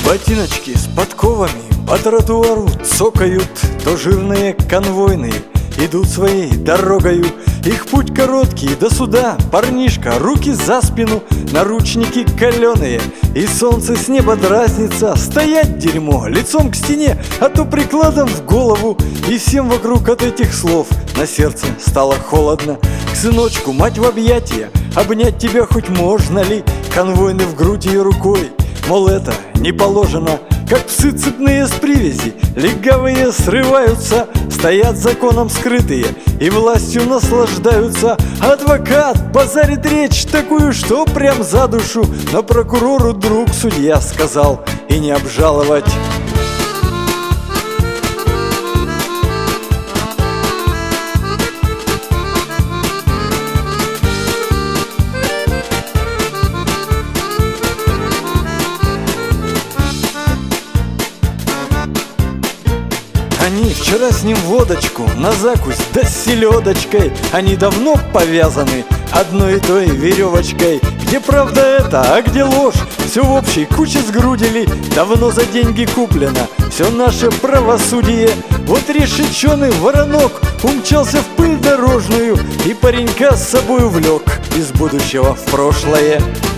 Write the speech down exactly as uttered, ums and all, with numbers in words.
Ботиночки с подковами по тротуару цокают, то жирные конвойные идут своей дорогою. Их путь короткий до суда, парнишка, руки за спину, наручники каленые, и солнце с неба дразнится. Стоять, дерьмо, лицом к стене, а то прикладом в голову. И всем вокруг от этих слов на сердце стало холодно. К сыночку мать в объятия, обнять тебя хоть можно ли? Конвойный в грудь ее рукой, мол, это не положено. Как псы цепные с привязи, легавые срываются, стоят законом скрытые и властью наслаждаются. Адвокат базарит речь такую, что прям за душу, но прокурору друг судья сказал и не обжаловать. Они вчера с ним водочку на закусь, да с селедочкой. Они давно повязаны одной и той веревочкой. Где правда это, а где ложь? Все в общей куче сгрудили, давно за деньги куплено все наше правосудие. Вот решеченый воронок умчался в пыль дорожную и паренька с собой увлек из будущего в прошлое.